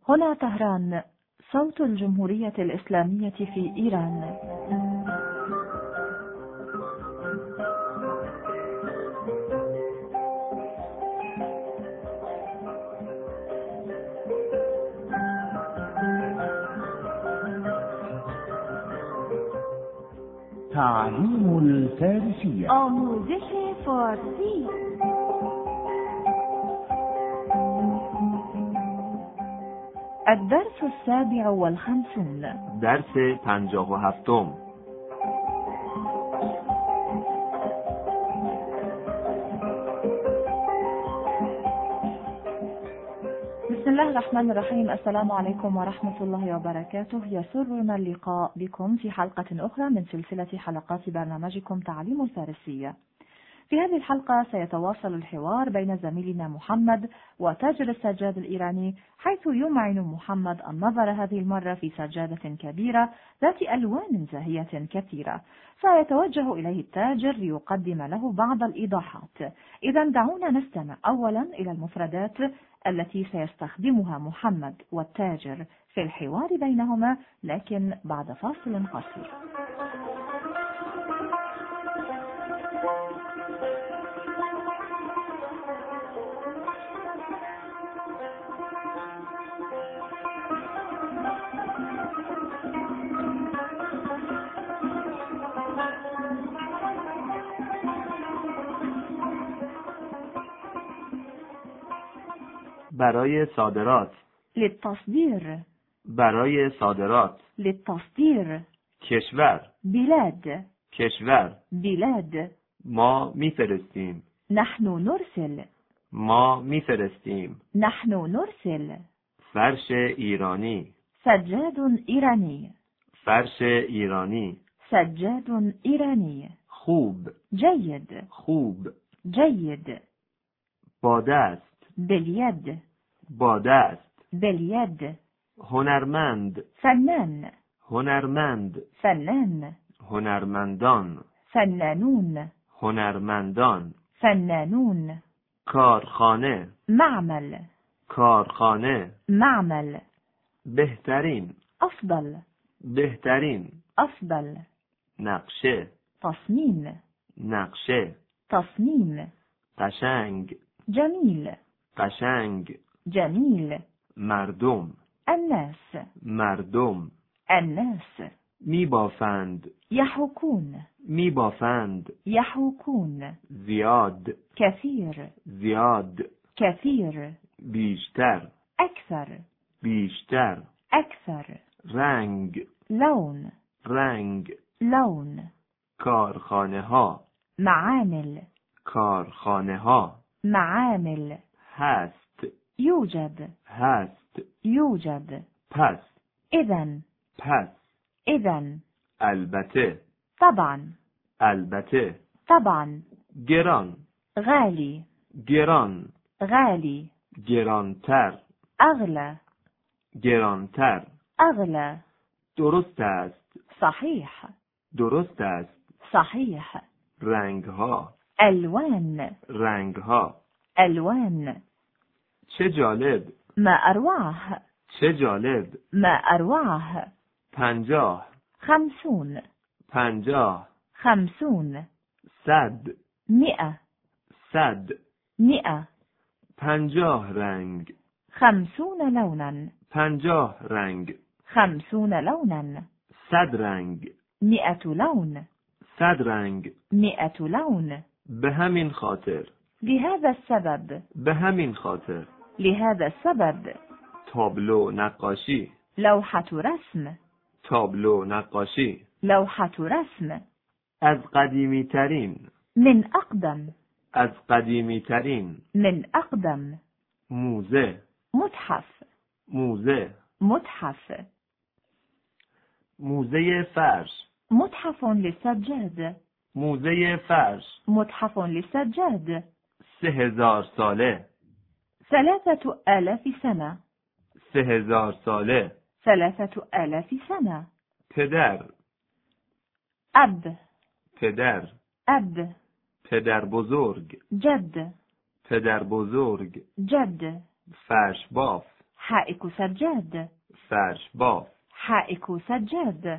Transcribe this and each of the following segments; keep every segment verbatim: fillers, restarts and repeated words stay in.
هنا طهران، صوت الجمهورية الإسلامية في إيران. تعليم الفارسية. آموزش فارسی. الدرس السابع والخمسون. درس پنجاه و هفتم. بسم الله الرحمن الرحيم. السلام عليكم ورحمة الله وبركاته. يسرنا اللقاء بكم في حلقة أخرى من سلسلة حلقات برنامجكم تعليم الفارسية. في هذه الحلقة سيتواصل الحوار بين زميلنا محمد وتاجر السجاد الإيراني، حيث يمعن محمد النظر هذه المرة في سجادة كبيرة ذات ألوان زاهية كثيرة. سيتوجه إليه التاجر ليقدم له بعض الإيضاحات. إذا دعونا نستمع أولا إلى المفردات التي سيستخدمها محمد والتاجر في الحوار بينهما، لكن بعد فاصل قصير. برای صادرات. للتصدير. برای صادرات. للتصدير. کشور. بلاد. کشور. بلاد. ما میفرستیم. نحن نرسل. ما میفرستیم. نحن نرسل. فرش ایرانی. سجاد إيراني. فرش ایرانی. سجاد إيراني. خوب. جيد. خوب. جيد. با دست. باليد. با دست. باليد. هنرمند. فنان. هنرمند. فنان. هنرمندان. فنانون. هنرمندان. فنانون. کارخانه. معمل. کارخانه. معمل. بهترین. أفضل. بهترین. أفضل. نقشه. تصميم. نقشه. تصميم. قشنگ. جميل. قشنگ. جميل. مردم. الناس. مردم. الناس. میبافند. يحوكون. میبافند. يحوكون. زیاد. كثير. زیاد. كثير. بیشتر. أكثر. بیشتر. أكثر. رنگ. لون. رنگ. لون. کارخانه ها. معامل. کارخانه ها. معامل. هست. يوجد. هست. يوجد. پس. إذن. پس. إذن. البته. طبعا. البته. طبعا. گران. غالي. گران. غالي. گرانتر. أغلى. گرانتر. أغلى. درست است. صحيح. درست است. صحيح. رنگ ها. ألوان. رنگ ها. ألوان. چه جالب. ما أروعه. چه جالب. ما أروعه. پنجاه. خمسون. پنجاه. خمسون. صد. مئة. صد. مئة. پنجاه رنگ. خمسون لونا. پنجاه رنگ. خمسون لونا. صد رنگ. مئة لون. صد رنگ. مئة لون. به همین خاطر. لهذا السبب. به همین خاطر. لهذا السبب. تابلو نقاشی. لوحة رسم. تابلو نقاشی. لوحة رسم. از قدیمی ترین. من أقدم. از قدیمی ترین. من أقدم. موزه. متحف. موزه. متحف. موزه فرش. متحف للسجاد. موزه فرش. متحف للسجاد. سه هزار ساله. ثلاثة آلاف سنة. سه هزار ساله. ثلاثة آلاف سنة. پدر. أب. پدر. أب. پدر بزرگ. جد. پدر بزرگ. جد. فرش باف. حائك سجاد. فرش باف. حائك سجاد.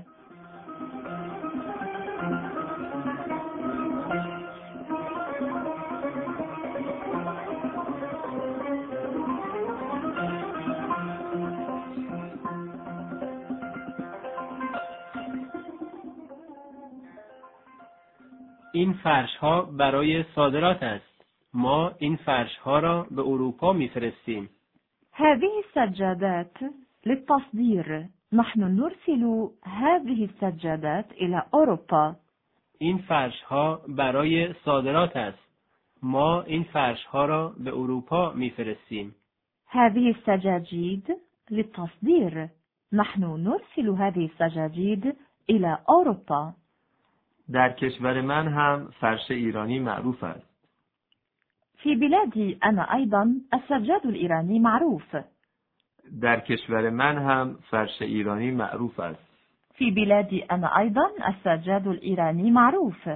این فرش ها برای صادرات است. ما این فرش ها را به اروپا میفرستیم. هذه السجادات للتصدير. نحن نرسل هذه السجادات إلى أوروبا. این فرش ها برای صادرات است. ما این فرش ها را به اروپا میفرستیم. هذه السجاجيد للتصدير. نحن نرسل هذه السجاجيد إلى أوروبا. در کشور من هم فرش ایرانی معروف است. في بلادي أنا أيضا السجاد الإيراني معروف. در کشور من هم فرش ایرانی معروف است. في بلادي أنا أيضا السجاد الإيراني معروف.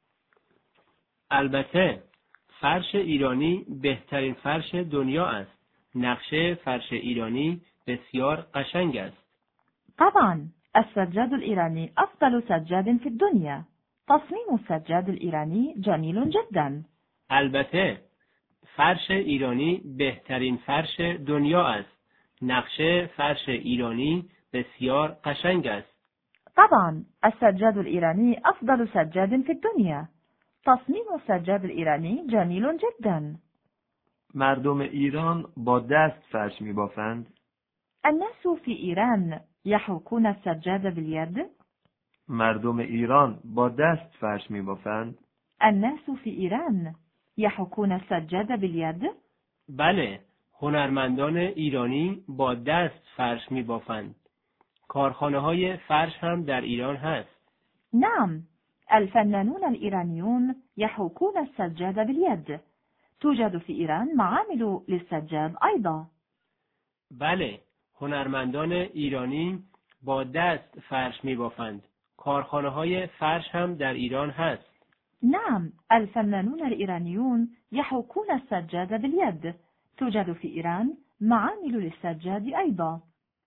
البته فرش ایرانی بهترین فرش دنیا است. نقشه فرش ایرانی بسیار قشنگ است. طبعا السجاد الإيراني أفضل سجاد في الدنيا. تصميم السجاد الإيراني جميل جدا. البته فرش ایرانی بهترین فرش دنیا است. نقشه فرش ایرانی بسیار قشنگ است. طبعا السجاد الإيراني أفضل سجاد في الدنيا. تصميم السجاد الإيراني جميل جدا. مردم ایران با دست فرش می بافند. الناس في إيران يحوكون السجاد باليد. مردم ایران با دست فرش می بافند. الناس في إيران يحوكون السجاد باليد. بله، هنرمندان ایرانی با دست فرش می بافند. کارخانه های فرش هم در ایران هست. نعم، الفنانون الإيرانيون يحوكون السجاد باليد. توجد في إيران معامل للسجاد أيضا. بله، هنرمندان ایرانی با دست فرش می بافند. کارخانه های فرش هم در ایران هست. نعم، الفنانون الإيرانيون يحوكون السجاد باليد. توجد في إيران معامل للسجاد أيضا.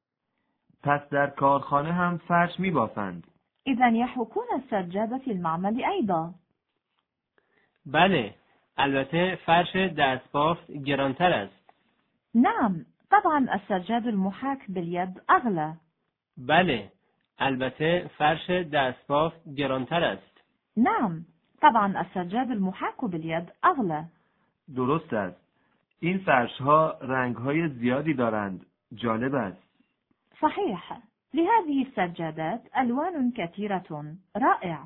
پس در کارخانه هم فرش می بافند. إذا يحوكون السجاد في المعمل أيضا. بله، البته فرش دستبافت گرانتر است. نعم، طبعا السجاد المحاك باليد أغلى. بله، البته فرش دستبافت گرانتر است. نعم، طبعا السجاد المحاك باليد أغلى. درست است. این فرش ها رنگ های زیادی دارند. جالب است. صحيح. لهذه السجادات ألوان كثيرة. رائع.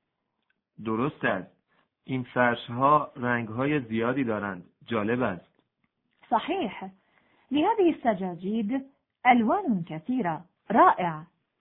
درست است. این فرش ها رنگ های زیادی دارند. جالب است. صحيح. لهذه السجاجيد ألوان كثيرة. رائع.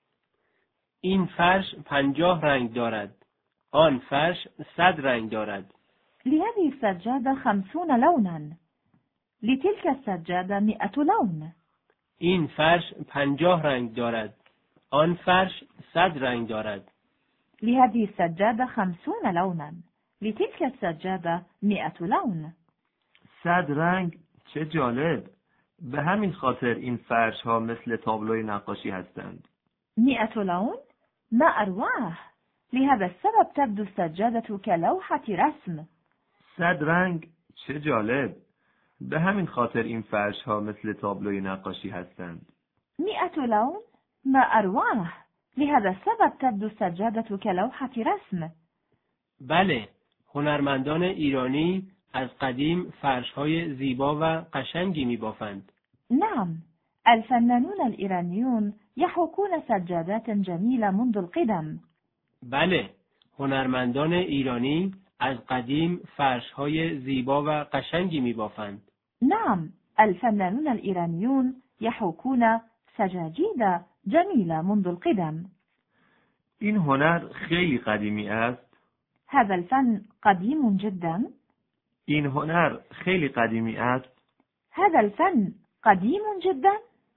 این فرش پنجاه رنگ دارد. آن فرش صد رنگ دارد. لهذه السجادة خمسون لونا. لتلك السجادة مئة لون. این فرش پنجاه رنگ دارد. آن فرش صد رنگ دارد. لهذه السجادة خمسون لونا. لتلك السجادة مئة لون. صد رنگ؟ چه جالب. به همین خاطر این فرش ها مثل تابلوی نقاشی هستند. مئة لون؟ ما أروعه. لهذا السبب تبدو السجادة كلوحة رسم. صد رنگ؟ چه جالب. به همین خاطر این فرش ها مثل تابلوی نقاشی هستند. مئة لون؟ ما أروعه. لهذا السبب تبدو السجادة كلوحة رسم. بله، هنرمندان ایرانی از قدیم فرش‌های زیبا و قشنگی می‌بافند. نعم، الفنانون الإيرانيون يحوكون سجادات جميلة منذ القدم. بله، هنرمندان ایرانی از قدیم فرش‌های زیبا و قشنگی می‌بافند. نعم، الفنانون الإيرانيون يحوكون سجاجيد جميلة منذ القدم. این هنر خیلی قدیمی است. هذا الفن قديم جدا. این هنر خیلی قدیمی است. هذا الفن قديم جدا.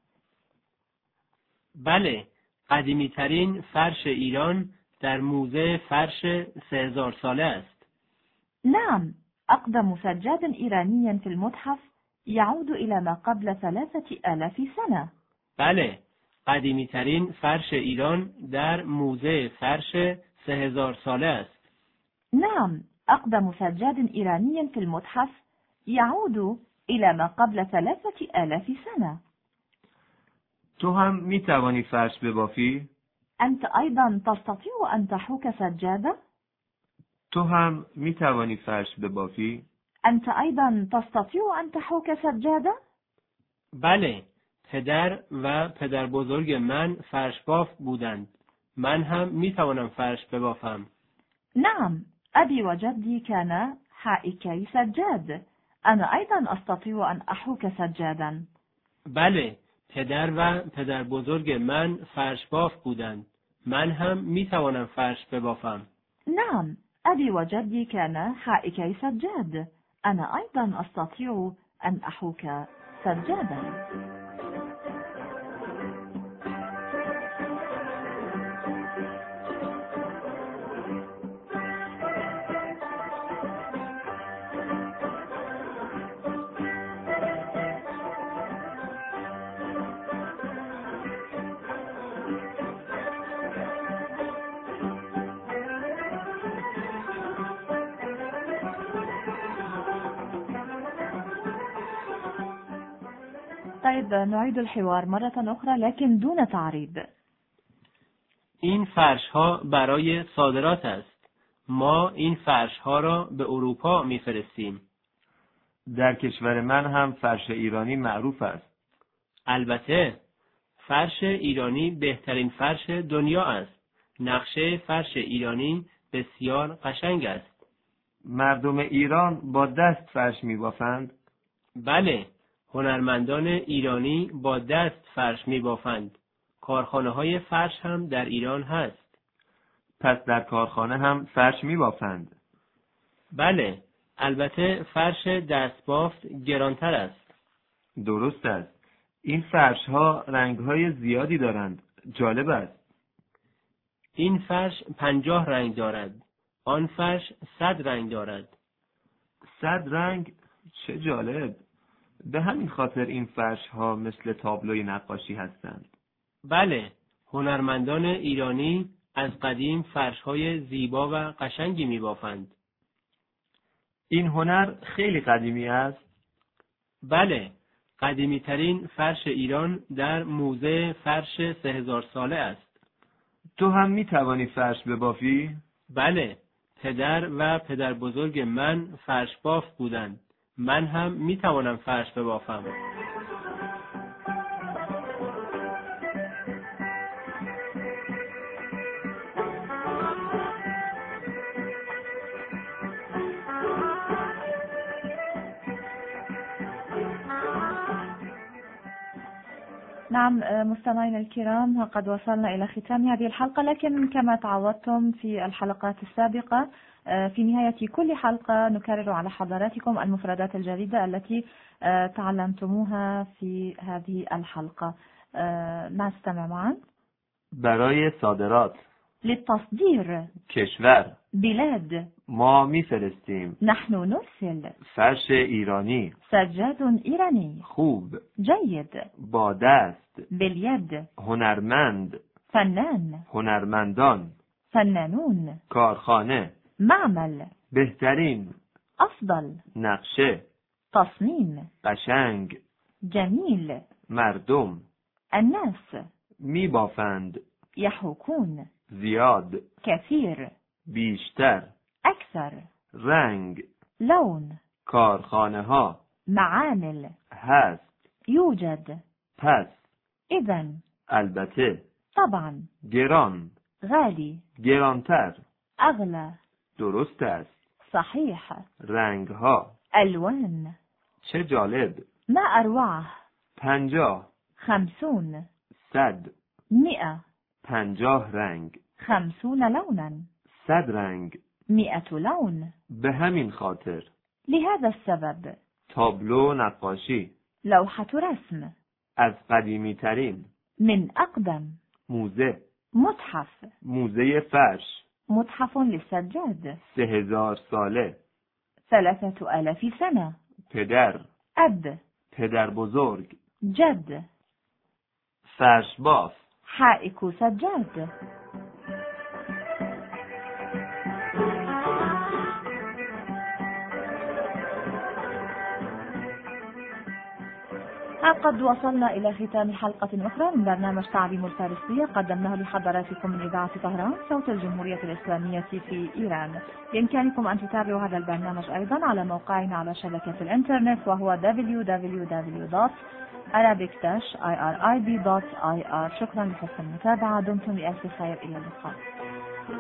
بله، قدیمی ترین فرش ایران در موزه فرش سه هزار ساله است. نعم، أقدم سجاد إيراني في المتحف يعود إلى ما قبل ثلاثة آلاف سنة. بله، قدیمی ترین فرش ایران در موزه فرش سه هزار ساله است. نعم، أقدم سجاد إيراني في المتحف يعود إلى ما قبل ثلاثة آلاف سنة. تو هم می توانی فرش ببافی؟ أنت أيضا تستطيع أن تحوك سجادة؟ تو هم می توانی فرش ببافی؟ أنت أيضا تستطيع أن تحوك سجادة؟ بله، پدر و پدر بزرگ من فرش باف بودند. من هم می توانم فرش ببافم. نعم، أبي وجدي كانا حائكي سجاد. أنا أيضا أستطيع أن أحوك سجادا. بله، پدر و پدر بزرگ من فرش باف بودند. من هم می توانم فرش ببافم. نعم، أبي وجدي كانا حائكي سجاد. أنا أيضا أستطيع أن أحوك سجادا. طيب، نعيد الحوار مرة أخرى لكن دون تعريب. این فرش ها برای صادرات است. ما این فرش ها را به اروپا میفرستیم. در کشور من هم فرش ایرانی معروف است. البته، فرش ایرانی بهترین فرش دنیا است. نقشه فرش ایرانی بسیار قشنگ است. مردم ایران با دست فرش می بافند؟ بله، هنرمندان ایرانی با دست فرش می بافند. کارخانه های فرش هم در ایران هست. پس در کارخانه هم فرش می بافند؟ بله، البته فرش دستبافت گرانتر است. درست است. این فرش ها رنگ های زیادی دارند. جالب است. این فرش پنجاه رنگ دارد. آن فرش صد رنگ دارد. صد رنگ؟ چه جالب. به همین خاطر این فرش ها مثل تابلوی نقاشی هستند. بله، هنرمندان ایرانی از قدیم فرش های زیبا و قشنگی می بافند. این هنر خیلی قدیمی است؟ بله، قدیمی ترین فرش ایران در موزه فرش سه هزار ساله است. تو هم می توانی فرش ببافی؟ بله، پدر و پدر بزرگ من فرش باف بودند. من هم می توانم فرش ببافم. نعم مستمعينا الكرام، قد وصلنا إلى ختام هذه الحلقة، لكن كما تعودتم في الحلقات السابقة في نهاية كل حلقة نكرر على حضراتكم المفردات الجديدة التي تعلمتموها في هذه الحلقة. نستمع معا. برای صادرات، للتصدير، کشور، بلاد، ما میفرستیم، نحن نرسل، فرش ایرانی، سجاد إيراني، خوب، جيد، با دست، باليد، هنرمند، فنان، هنرمندان، فنانون، کارخانه، معمل، بهترین، أفضل، نقشه، تصميم، قشنگ، جميل، مردم، الناس، میبافند، يحوكون، زیاد، كثير، بیشتر، أكثر، رنگ، لون، کارخانه ها، معامل، هست، يوجد، پس، إذن، البته، طبعا، گران، غالي، گرانتر، أغلى، درست است، صحيح، رنگ ها، ألوان، چه جالب، ما أروعه، پنجاه، خمسون، صد، مئة، پنجاه رنگ، خمسون لونا، صد رنگ، مئة لون. به همین خاطر، لهذا السبب، تابلو نقاشی، لوحة رسم، از قدیمی ترین، من أقدم، موزه، متحف، موزه فرش، متحف للسجاد، سه هزار ساله، ثلاثة آلاف سنة، پدر، أب، پدر بزرگ. جد. فرش باف. حائك سجاد. قد وصلنا إلى ختام حلقة أخرى من برنامج تعليم الفارسية قدمناه لحضراتكم من إذاعة طهران صوت الجمهورية الإسلامية في إيران. بإمكانكم أن تتابعوا هذا البرنامج أيضا على موقعنا على شبكة الإنترنت وهو دبليو دبليو دبليو دوت arabic dash irib دوت آي آر. شكرا لحسن المتابعة. دمتم بألف خير. إلى اللقاء.